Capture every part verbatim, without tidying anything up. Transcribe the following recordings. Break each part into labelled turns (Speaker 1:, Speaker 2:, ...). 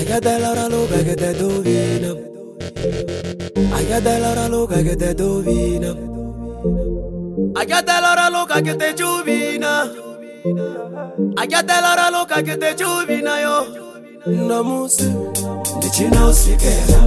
Speaker 1: Agadela look I get the dovina. Agadela look I get the dovina. Agadela look I get the juvina. Agadela look I get the juvina yo. Namusi, the chino sikera.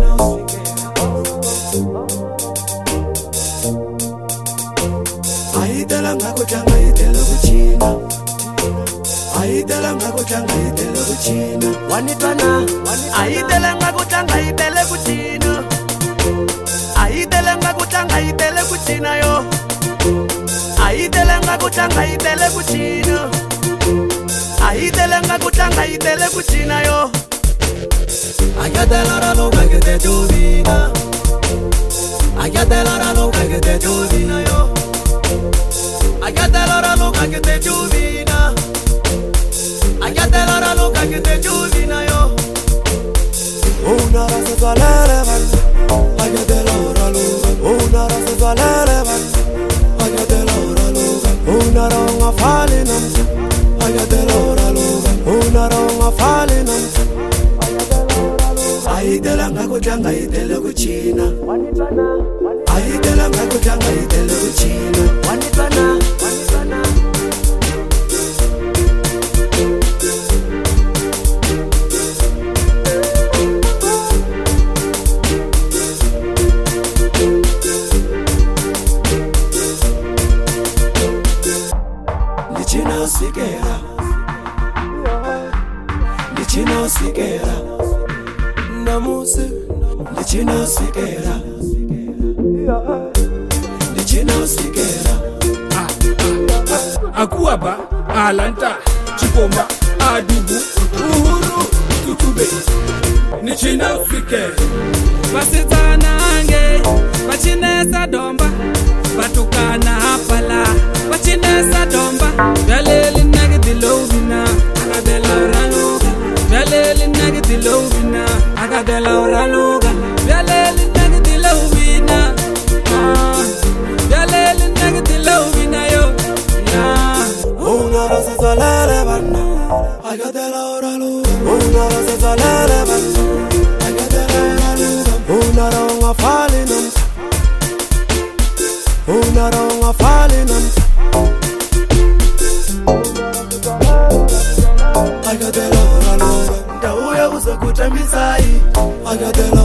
Speaker 1: Aitela ngako changa itela kuchina. Aitela ngako changa itela kuchina. Wanitana, aitela ngako changa itela kuchina. Aitela ngako changa itela kuchina yo. Aitela ngako changa itela kuchina. Aitela ngako changa itela kuchina yo. Agadela ralo kagete duvina. Agadela ralo kagete duvina yo. Agadela ralo kagete duvina. Agadela ralo kagete duvina yo. Una raza valere van. Agadela ralo. Una raza valere van. Agadela ralo. Una ronga falinam. Agadela ralo. Una ronga falinam. Aitela ngako changa itela kuchina. Aitela ngako changa itela kuchina. Wanitana, wanitana. Lichina sikera. Lichina sikera. Namusi, lichina sikera. Lichina sikera.
Speaker 2: Ah, ah, ah, Akuaba, Alanta, Chipoma, Adubu, Uhuru, Tutube. Lichina sikera.
Speaker 3: Basitana ange, bachinesa domba, batukana hapala, bachinesa domba. Veleli nagi dilovina, agadela raluga. Veleli nagi dilovina, agadela raluga. Veleli nagi dilovina, ah. Veleli nagi dilovina yo, yeah.
Speaker 1: Una rosa salere banna, agadela raluga. Una rosa salere banna, agadela raluga. Una ronga falinam. Una ronga falinam. Agadela raluga. Dauya uza kutambisai. Agadela